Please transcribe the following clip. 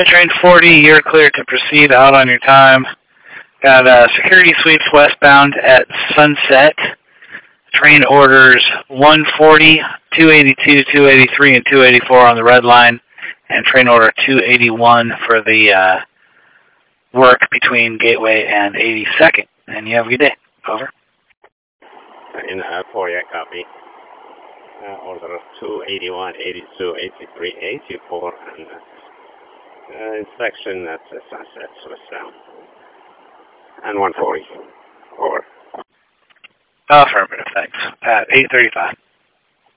Train 40, you're clear to proceed out on your time. Got security sweeps westbound at Sunset. Train orders 140, 282, 283, and 284 on the red line. And train order 281 for the work between Gateway and 82nd. And you have a good day. Over. In 40, I copy. Order 281, 82, 83, 84, and inspection at Sunset, westbound. And 140. Over. Affirmative, thanks. At 8:35.